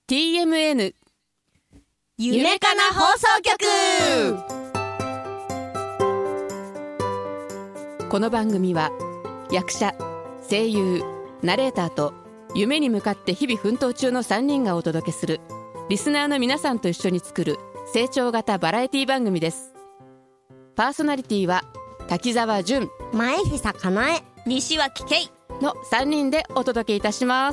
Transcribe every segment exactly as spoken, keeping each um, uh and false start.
ティーエムエヌ夢かな放送局。 この番組は役者、声優、ナレーターと夢に向かって日々奮闘中のさんにんがお届けするリスナーの皆さんと一緒に作る成長型バラエティ番組です。パーソナリティは滝沢純、 前久かなえ、西脇圭のさんにんでお届けいたします。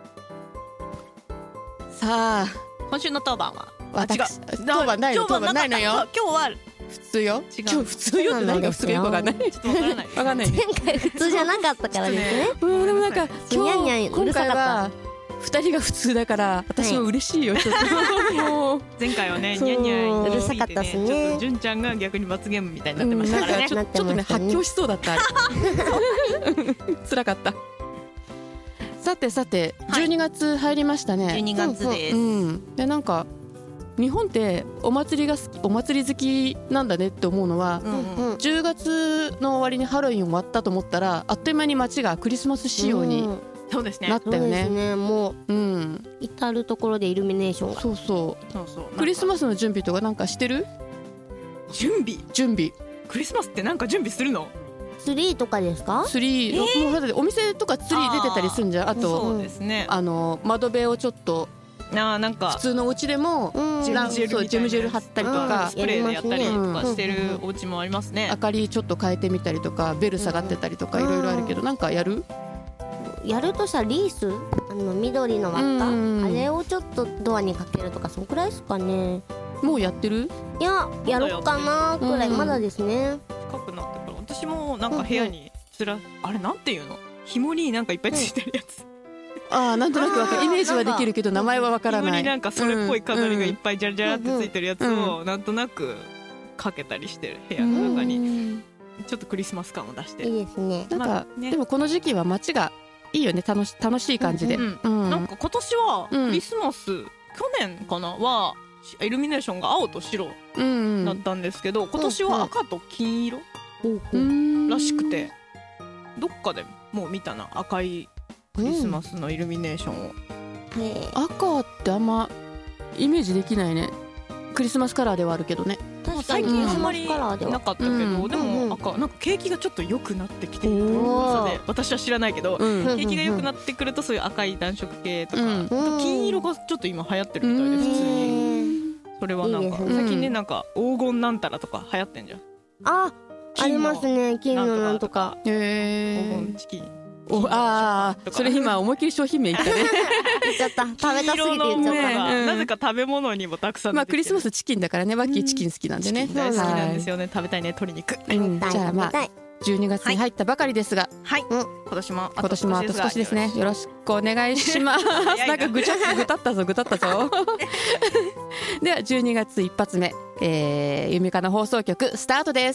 さあ、 今週の当番は私当番ないの当番ないのよ。 今日は普通よ。 違う今日普通よって何が普通かよくわかんない。 ちょっとわからないわかんないね。 前回普通じゃなかったからですね。 うん、でもなんか今にゃんにゃん日今回は二人が普通だから私も嬉しいよ、ちょっともう前回はねそうニャンニャン言い過ぎてうるさかったっすねちょっと純ちゃんが逆に罰ゲームみたいになってうんましたからねなんかちょちょっとね発狂しそうだったあれ辛かった。さてさて、じゅうにがつ入りましたね。 じゅうにがつです。 うん、でなんか日本ってお祭りが好き、お祭り好きなんだねって思うのは、 うんうんじゅうがつの終わりにハロウィン終わったと思ったらあっという間に街がクリスマス仕様にそうですねなったよそうですね。 ね。もううん、 至る所でイルミネーションが。 そうそそうそうう。クリスマススの準備とかなんかしてる？ 準備準備クリスマスってなんか準備するの？ ツリーとかですか？ ツリー、もうだってお店とかツリー出てたりするんじゃん。あとそうですねあの窓辺をちょっとあーなんか普通のお家でもうんジェなんムジェルみたいなそうジェムジェル貼ったりとかスプレーでやったりとかしてるうんお家もありますね明。かりちょっと変えてみたりとかベル下がってたりとかいろいろあるけど、なんかやる？ やるとしたらリース、あの緑の輪っか、 うんあれをちょっとドアにかけるとか、そんくらいですかね。 もうやってる？ いや、やろうかなくらい、 うんまだですね。 近くなってから私もなんか部屋につらあれなんていうの紐になんかいっぱいついてるやつああ、なんとなくわかる。イメージはできるけど名前はわからない。 紐になんかそれっぽい飾りがいっぱぱいジャラジャラってついてるやつをなんとなくかけたりしてる部屋の中にちょっとクリスマス感を出していいですね。 なんか、 まあねでもこの時期は街がいいよね。楽し楽しい感じで、 うんうんなんか今年はうんクリスマス、去年かなはイルミネーションが青と白うんだったんですけど、今年は赤と金色うんらしくて、どっかでもう見たな赤いクリスマスのイルミネーションを、 ね赤ってあんまイメージできないね。クリスマスカラーではあるけどね。 確か最にクリスマ近あんまりスカラーでは。 なかったけど、 うんでうんうんも赤なんか景気がちょっと良くなってきてるというおー噂で、私は知らないけど、 うんうん景気が良くなってくるとそういう赤い暖色系とか、 うんあと金色がちょっと今流行ってるみたいで、普通にそれはなんかいいですね最近ねなんか黄金なんたらとか流行ってんじゃん。 あ、ありますね。金のなんとか。 黄へ金チキンおああ、それ今思いっきり商品名言ったね。 言っちゃった。食べたすぎて言っちゃった。 黄色のものがうんなぜか食べ物にもたくさんまあクリスマススチキンだからね。ワッキーチキン好きなんでね。 大好きなんですよ。 よね、食べたいね鶏肉。 うん、じゃあまあじゅうにがつに入ったばかりですが、 はい、 うん今年も今年もあと少しですね。よろしくお願いします。 早いななんかぐちゃっとぐたったぞぐたったぞ。ではじゅうにがつ一発目、えー、ゆみかな放送局スタートです。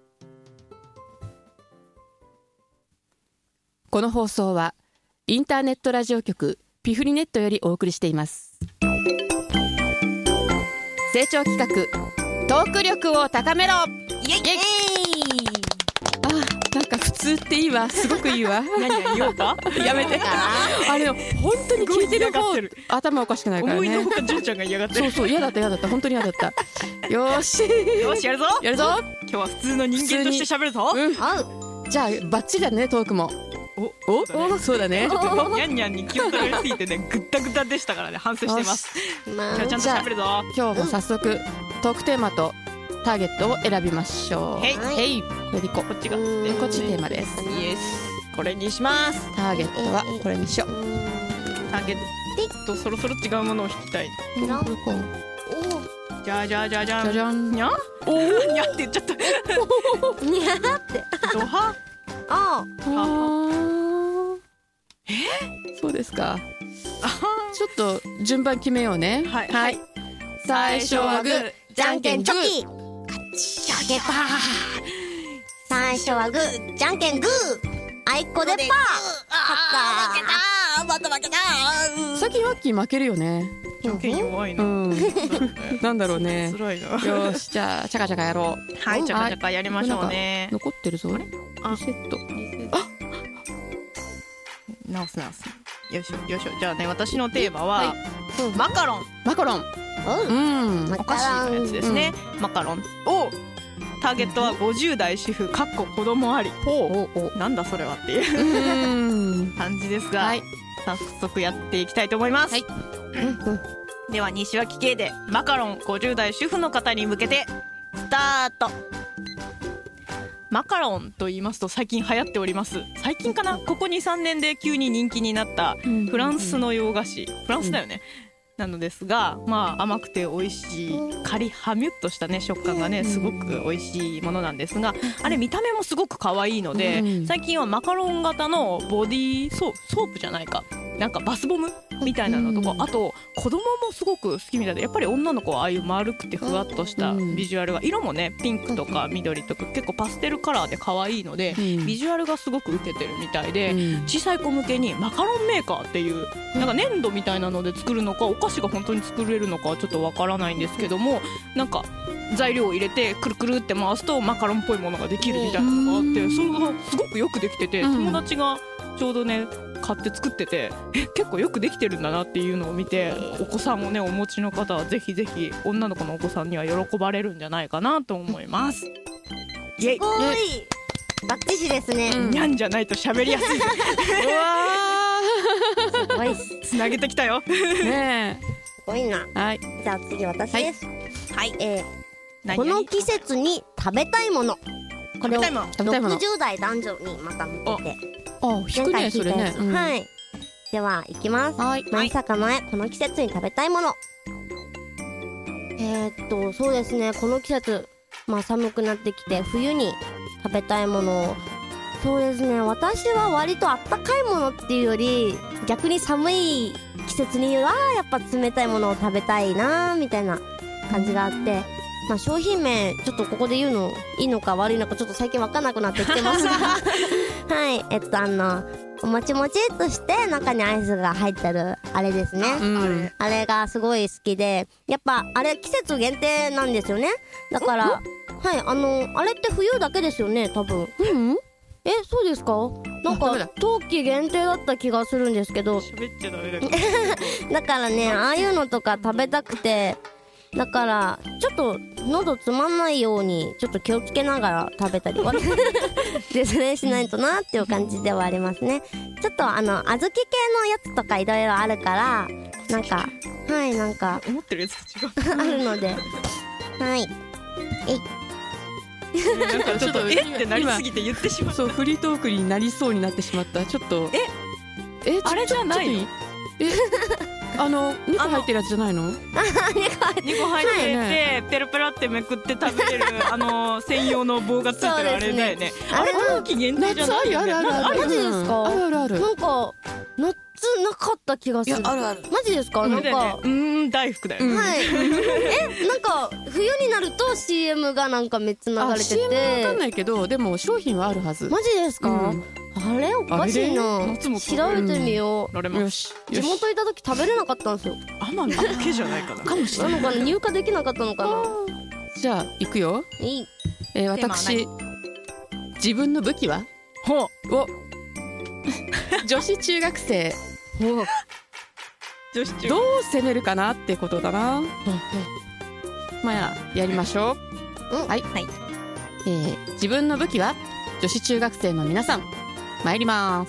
この放送はインターネットラジオ局ピフリネットよりお送りしています。成長企画トーク力を高めろ。 イエイイエイあ、なんか普通っていいわ。すごくいいわ。 何が言おうかやめて。あれ本当に聞いてる方すごい嫌がってる頭おかしくないから思いのねほ。か純ちゃんが嫌がってる。 そうそう、嫌だった嫌だった本当に嫌だった。よーしよしやるぞ。 やるぞ。 今日は普通の人間として喋るぞ。 うん、 合う。 じゃあバッチリだねトークも。 おおお、そうだね。 ちょっとニャンニャンに気を取られすぎてねぐったぐたでしたからね反省してます。 ま今日はちゃんと喋るぞ。 今日も早速トークテーマとターゲットを選びましょう。 へいへい、よりこ。 こっちがうんこっちテーマです。 イエスこれにします。 ターゲットはこれにしよう。 ターゲットそろそろ違うものを引きたい。 じゃんこれこうじゃじゃじゃじゃん。 じゃじゃん。 にゃおーにゃって言っちゃった。 にゃーって。 ドハああーそうですか。ちょっと順番決めようね。 はいはい。最初はグー、 じゃんけんチョキ。 じゃけパー。 最初はグー、じゃんけんグー。あいこでパー。勝あーまた負けた最近ワッキー負けるよね。 条件弱いうな。 ん。なんだろうね。 辛いな。 よーし、じゃあチャカチャカやろう。 はい、ちゃかちゃかやりましょうね。 残ってるぞ。リあセット。 直す直す。 よいしょよいしょ。じゃあね、私のテーマは、 はマカロン、 マカロン。 ううんん。 お菓子のやつですね、マカロンをターゲットはごじゅう代主婦かっこ子供あり。 おお。 なんだそれはっていううん。 感じですが、 はい。 早速やっていきたいと思います、 はいでは西脇系でマカロンごじゅう代主婦の方に向けてスタート。マカロンと言いますと最近流行っております。最近かな、ここ にさんねんで急に人気になったフランスの洋菓子、フランスだよね、なのですが、まあ甘くて美味しいカリハミュッとしたね食感がねすごく美味しいものなんですが、あれ見た目もすごく可愛いので、 うん最近はマカロン型のボディーソープ、ソープじゃないか、なんかバスボムみたいなのとか、 うんあと子供もすごく好きみたいで、やっぱり女の子はああいう丸くてふわっとしたビジュアルが、色もねピンクとか緑とか結構パステルカラーで可愛いので、 うんビジュアルがすごく受けてるみたいで、 うん小さい子向けにマカロンメーカーっていうなんか粘土みたいなので作るのかお菓子が本当に作れるのかはちょっとわからないんですけども、なんか材料を入れてくるくるって回すとマカロンっぽいものができるみたいなのがあって、それがすごくよくできてて、 うん友達がちょうどね買って作ってて、え結構よくできてるんだなっていうのを見て、お子さんをねお持ちの方はぜひぜひ女の子のお子さんには喜ばれるんじゃないかなと思います。イエイ。 すごいバッチシですね、 うんにゃんじゃないと喋りやすい。 うわすごいすつなげてきたよ。 ーねごいな。 え。はい。 じゃあ次私です、 はい。 えー何この季節に食べたいもの、これを食べたいもの食べたいものろくじゅう代男女にまた向けてあ、引くねそれね。うんはい。では行きます。 はい。 まさか前この季節に食べたいもの。えー、っとそうですね、この季節まあ寒くなってきて冬に食べたいもの、そうですね、私は割とあったかいものっていうより逆に寒い季節にはやっぱ冷たいものを食べたいなみたいな感じがあって、まあ商品名ちょっとここで言うのいいのか悪いのかちょっと最近わかんなくなってきてますがはいえっとあのもちもちっとして中にアイスが入ってるあれですね、 うん。 あれがすごい好きで、やっぱあれ季節限定なんですよね。だからはいあのあれって冬だけですよね多分。 うん。 えそうですか？なんあダメだか冬季限定だった気がするんですけど、 喋っちゃダメだけど。 だからねああいうのとか食べたくて、だからちょっと喉つまんないようにちょっと気をつけながら食べたりですねしないとなっていう感じではありますね。ちょっとあの小豆系のやつとかいろいろあるからなんかはいなんか思ってるやつと違う。 あるのではいなんかちょっとちょっとえってなりすぎて言ってしまった。 そうフリートークになりそうになってしまった。ちょっと。え。えあれじゃないのちょっといいえ。あのにこ入ってるやつじゃないの？ にこ入っててペロペロってめくって食べれるあの専用の棒がついてるあれだよね。あれ冬季限定じゃ夏あるないよね。 あるあるある。 マジですかうんあるあるある。 なんか夏なかった気がする。 るある。 マジですか？ うんなんか、 だよね。うーん大福だよね。 うんはいえなんか冬になると シーエム がなんかめっちゃ流れてシーエム わかんて、 ないけどでも商品はあるはず。 マジですか？ うんあれおかしいな。 夏も調べてみよう。 乗れます。 よし。よし。 地元いた時食べれなかったんですよ。 奄美だけじゃないかな。 かもしれない。 なのかな、入荷できなかったのかな。 じゃあ行くよ。 いい。 えーテーマは私自分の武器はほう。 お女子中学生女子中。 どう攻めるかなってことだな。まあやりましょう。 うんはい、 はいえー自分の武器は女子中学生の皆さん参ります。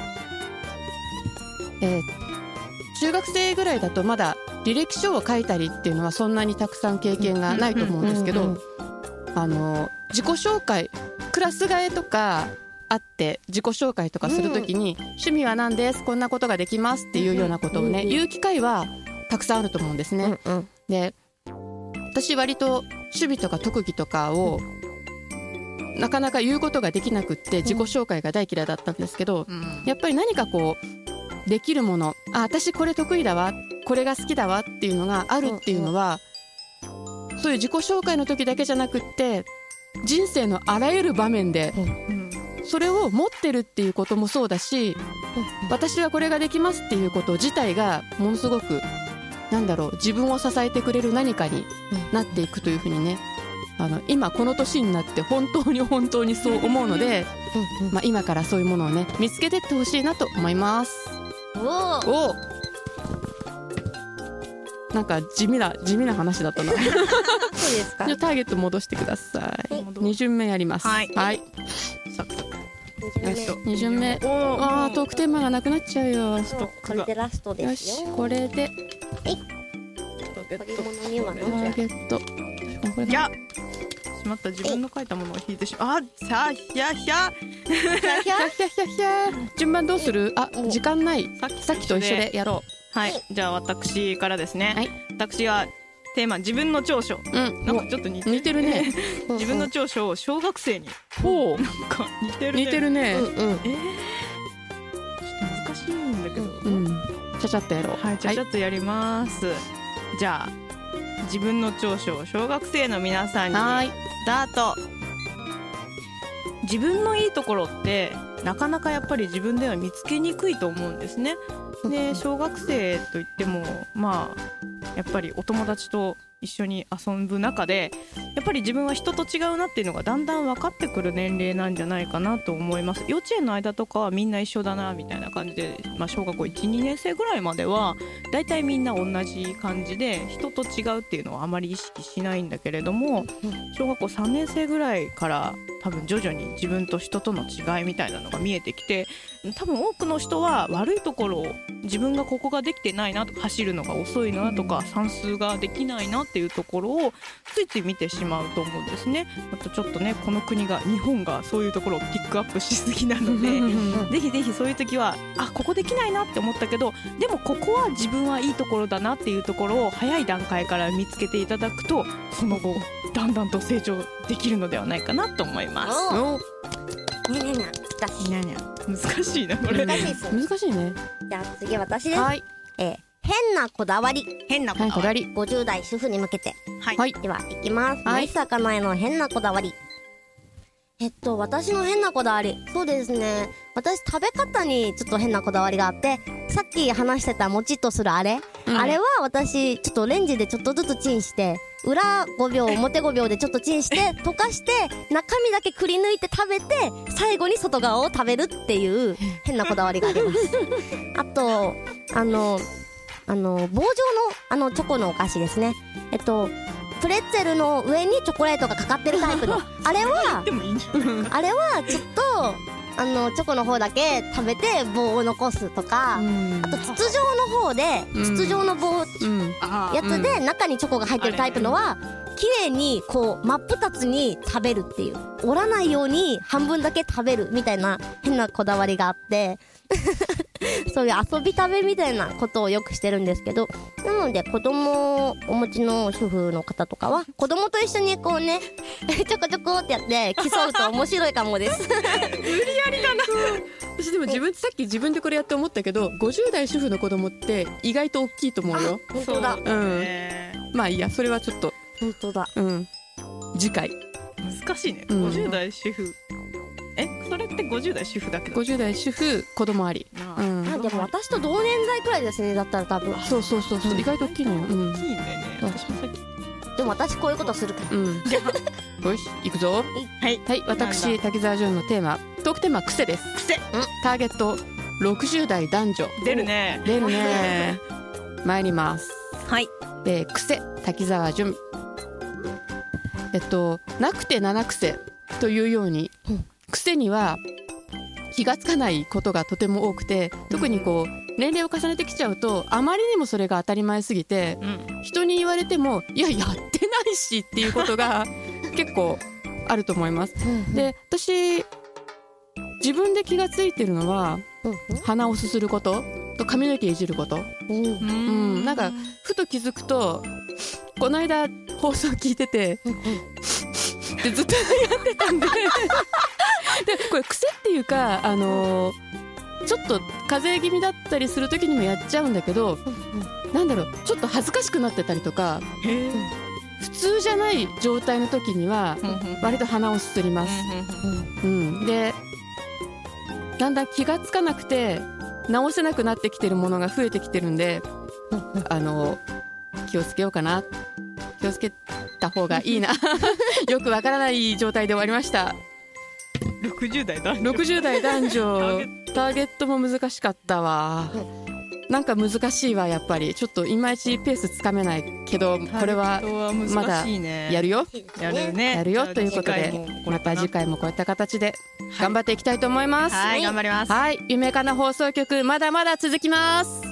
えー中学生ぐらいだとまだ履歴書を書いたりっていうのはそんなにたくさん経験がないと思うんですけうんうんど、あの自己紹介クラス替えとかあって自己紹介とかするときに、趣味は何ですこんなことができますっていうようなことをね、 うん言う機会はたくさんあると思うんですね。 うんうん。 で私割と趣味とか特技とかをなかなか言うことができなくって自己紹介が大嫌いだったんですけど、 うん。 やっぱり何かこうできるもの、あ私これ得意だわこれが好きだわっていうのがあるっていうのは、そういう自己紹介の時だけじゃなくって人生のあらゆる場面でうんそれを持ってるっていうこともそうだし、私はこれができますっていうこと自体がものすごくなんだろう自分を支えてくれる何かになっていくというふうにね、あの今この年になって本当に本当にそう思うので、まあ、今からそういうものをね見つけてってほしいなと思います。 おお。 おなんか地味な地味な話だったな。 そうですか。 じゃあターゲット戻してください。 はいに巡目やります。 はいはい。 サクサク。 よし。 に巡目。 おーああトークテーマがなくなっちゃうよ。 そうこれでラストでよすよ。 しこれで取り物にはターゲット。これいやしまった自分の書いたものを引いてしまう。あさあひゃひゃひゃひゃひゃひゃ。順番どうする？あ時間ない。 さっきさっきと一緒でやろはいじゃあ私からですね、 はい私はテーマ自分の長所う。うんなんかちょっと似て似てるね。 自分の長所を小学生にほうなんか似てるね似てるね。 うんうん。 えー、ちょっと難しいんだけど、 うんちゃちゃっとやろう。 はいじゃあちょっとやります、じゃあ自分の長所を小学生の皆さんにはいスタート。自分のいいところってなかなかやっぱり自分では見つけにくいと思うんですね。で小学生といってもまあやっぱりお友達と一緒に遊ぶ中でやっぱり自分は人と違うなっていうのがだんだん分かってくる年齢なんじゃないかなと思います。幼稚園の間とかはみんな一緒だなみたいな感じで、まあ、小学校いち、にねん生ぐらいまではだいたいみんな同じ感じで人と違うっていうのはあまり意識しないんだけれども、小学校さんねん生ぐらいから多分徐々に自分と人との違いみたいなのが見えてきて、多分多くの人は悪いところを自分がここができてないなとか走るのが遅いなとか算数ができないなっていうところをついつい見てしまうと思うんですね。あとちょっとねこの国が日本がそういうところをピックアップしすぎなのでぜひぜひそういう時はあここできないなって思ったけどでもここは自分はいいところだなっていうところを早い段階から見つけていただくとその後だんだんと成長できるのではないかなと思います。 おおにゃにゃにゃ。来たし。 にゃにゃ難しいなこれ。 難しいですね。 難しいね。 じゃあ次私です。 はいえー変なこだわり。 変なこはいこだわり。 ごじゅう代主婦に向けて。 はい、 はいでは、いきます。 はい森坂苗の変なこだわり。えっと、私の変なこだわり。そうですね。私、食べ方にちょっと変なこだわりがあって、さっき話してたもちっとするあれ、 うんあれは私、ちょっとレンジでちょっとずつチンして、裏ごびょう、表ごびょうでちょっとチンして、溶かして、中身だけくり抜いて食べて、最後に外側を食べるっていう変なこだわりがあります。あと、あの、あの、棒状の、あの、チョコのお菓子ですね。えっと、プレッツェルの上にチョコレートがかかってるタイプの。あれは、 でもいいんじゃないか。 あれはちょっと、あの、チョコの方だけ食べて棒を残すとか、 うんあと筒状の方で、 うん筒状の棒、 うんあやつで中にチョコが入ってるタイプのは、綺麗にこう真っ二つに食べるっていう、折らないように半分だけ食べるみたいな変なこだわりがあってそういう遊び食べみたいなことをよくしてるんですけど、なので子供をお持ちの主婦の方とかは子供と一緒にこうねちょこちょこってやって競うと面白いかもです私でも自分さっき自分でこれやって思ったけどごじゅう代主婦の子供って意外と大きいと思うよ。 本当だ、 うんねまあいいやそれはちょっと本当だ。 うん次回難しいね、 うんごじゅう代主婦えそれってごじゅう代主婦だけどごじゅう代主婦子供あり、 なあうん、 あ、でも私と同年代くらいですね、だったら多分。 そうそうそうそう意外と大きいのよ。うん大きいんだよね、 うん私もさっきでも私こういうことするから。 うんよし行くぞ。 はいはい私滝沢潤のテーマトークテーマは癖です。 癖ターゲットろくじゅう代男女出るね出るね参ります。 はいえー、癖滝沢潤えっとなくて七癖というように、 うん癖には気がつかないことがとても多くて特にこう年齢を重ねてきちゃうとあまりにもそれが当たり前すぎてうん人に言われてもいややってないしっていうことが結構あると思います。で私自分で気がついてるのは鼻をすすることと髪の毛いじることうんうんううんなんかふと気づくとこの間放送聞いててでずっとやってたんででこれ癖っていうかあのーちょっと風邪気味だったりする時にもやっちゃうんだけどなんだろうちょっと恥ずかしくなってたりとかへえ普通じゃない状態の時には割と鼻をすすります、うん、でだんだん気がつかなくて直せなくなってきてるものが増えてきてるんであの気をつけようかな気をつけた方がいいなよくわからない状態で終わりました。 ろくじゅう代だろくじゅう代男女ターゲットも難しかったわ。 なんか難しいわやっぱりちょっといまいちペースつかめないけどこれはまだやるよやるねやるよということでまた次回もこういった形で頑張っていきたいと思います。 はい、頑張ります。 はい、夢かな放送局まだまだ続きます。